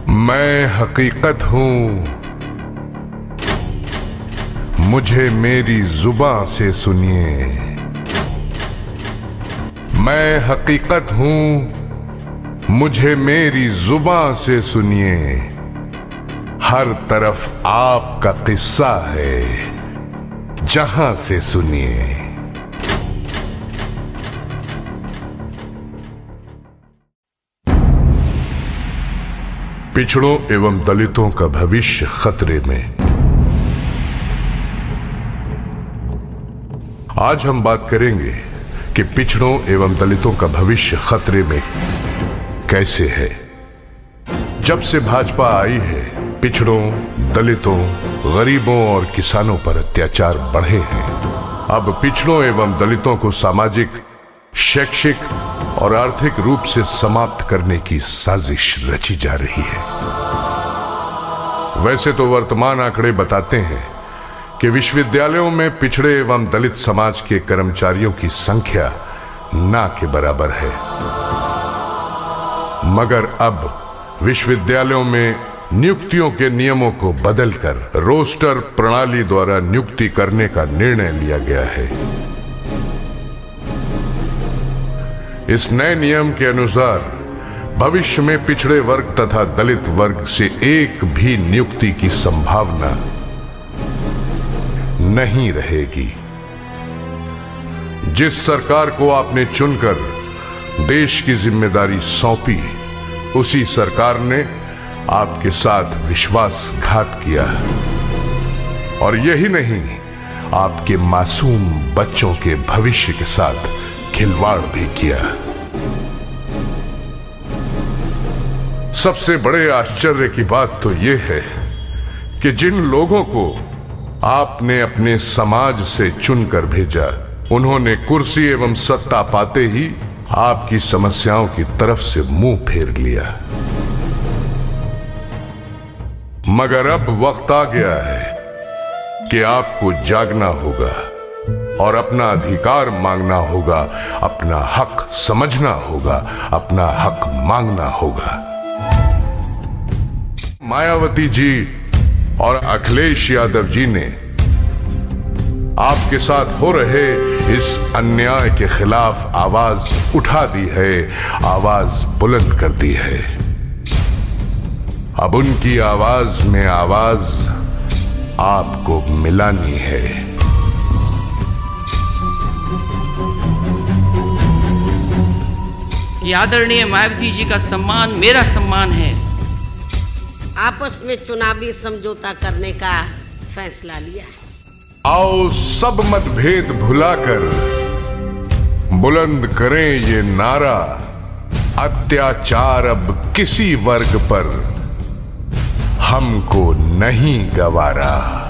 मैं हकीकत हूं, मुझे मेरी जुबान से सुनिए। मैं हकीकत हूं, मुझे मेरी जुबान से सुनिए। हर तरफ आपका किस्सा है, जहां से सुनिए। पिछड़ों एवं दलितों का भविष्य खतरे में। आज हम बात करेंगे कि पिछड़ों एवं दलितों का भविष्य खतरे में कैसे है। जब से भाजपा आई है, पिछड़ों, दलितों, गरीबों और किसानों पर अत्याचार बढ़े हैं। अब पिछड़ों एवं दलितों को सामाजिक, शैक्षिक और आर्थिक रूप से समाप्त करने की साजिश रची जा रही है। वैसे तो वर्तमान आंकड़े बताते हैं कि विश्वविद्यालयों में पिछड़े एवं दलित समाज के कर्मचारियों की संख्या ना के बराबर है, मगर अब विश्वविद्यालयों में नियुक्तियों के नियमों को बदलकर रोस्टर प्रणाली द्वारा नियुक्ति करने का निर्णय लिया गया है। इस नए नियम के अनुसार भविष्य में पिछड़े वर्ग तथा दलित वर्ग से एक भी नियुक्ति की संभावना नहीं रहेगी। जिस सरकार को आपने चुनकर देश की जिम्मेदारी सौंपी, उसी सरकार ने आपके साथ विश्वासघात किया, और यही नहीं, आपके मासूम बच्चों के भविष्य के साथ खिलवाड़ भी किया। सबसे बड़े आश्चर्य की बात तो यह है कि जिन लोगों को आपने अपने समाज से चुनकर भेजा, उन्होंने कुर्सी एवं सत्ता पाते ही आपकी समस्याओं की तरफ से मुंह फेर लिया। मगर अब वक्त आ गया है कि आपको जागना होगा और अपना अधिकार मांगना होगा, अपना हक समझना होगा, अपना हक मांगना होगा। मायावती जी और अखिलेश यादव जी ने आपके साथ हो रहे इस अन्याय के खिलाफ आवाज उठा दी है, आवाज बुलंद कर दी है। अब उनकी आवाज में आवाज आपको मिलानी है। कि आदरणीय मायावती जी का सम्मान मेरा सम्मान है। आपस में चुनावी समझौता करने का फैसला लिया है। आओ सब मतभेद भुलाकर बुलंद करें ये नारा, अत्याचार अब किसी वर्ग पर हमको नहीं गवारा।